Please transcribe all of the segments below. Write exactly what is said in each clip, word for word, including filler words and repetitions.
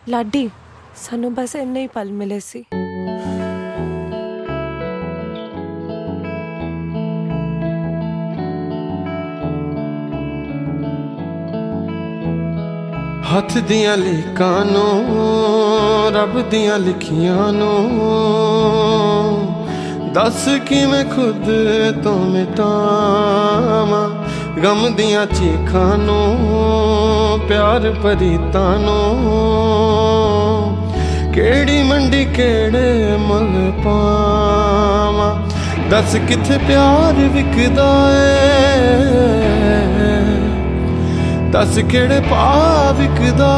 ਲਾਡੀ ਸਾਨੂੰ ਬਸ ਇੰਨੇ ਹੀ ਪਲ ਮਿਲੇ ਸੀ। हथ दियां लिखां नूं रब दियां लिखियां नूं दस किवें खुद तो मिटावां गम दियां चीखां नूं प्यार परीतां नूं केड़ी मंडी केड़े मुल पावां दस किथे प्यार विकदा है दस केड़े पा विकदा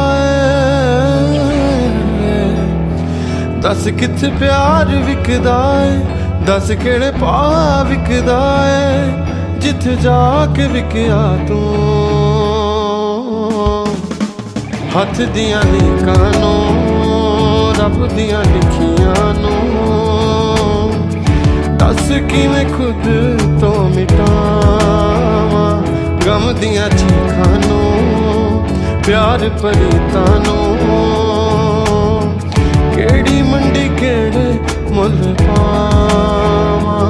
है दस किथे प्यार विकदा है दस केड़े पा विकदा है जिथे जाके विकया तू हथ दियां लिखां नूं रब दियां लिखियां नूं दस किवें खुद तो मिटावां गम दियां चीखां नूं प्यार परीतां नूं केड़ी मंडी केड़े मुल पावां।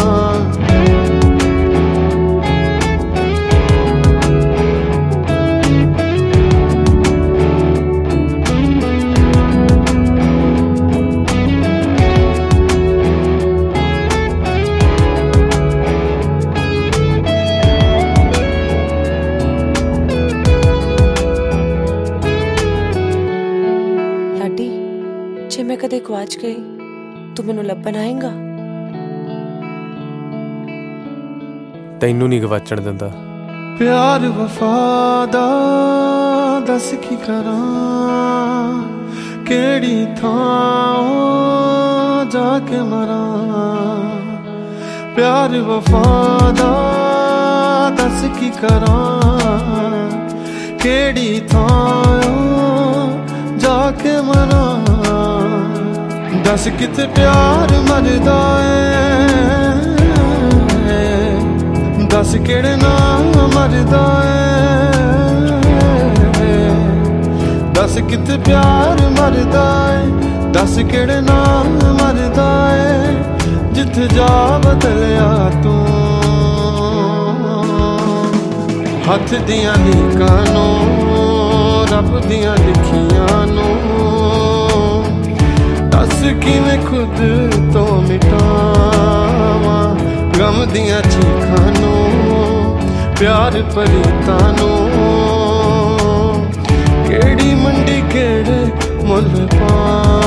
जे मैं कदे गवाच गई तू मैनू लभन आएगा? तैनू नहीं गवाचण दिंदा प्यार वफादा दस की करां केड़ी थां जाके मरां प्यार वफादा दस की करां केड़ी थां जाके मरां दस किते प्यार मरदा है दस केड़े नाम मरदा है दस किते प्यार मरदा है दस केड़े नाम मरदा है जिथे जा बदलिया तू हथ दियां लिखां नूं रब दियां लिखियां नूं दस किवें खुद तो मिटावां गम दियां चीखां नूं प्यार परीतां नूं केड़ी मंडी केड़े मुल पावां।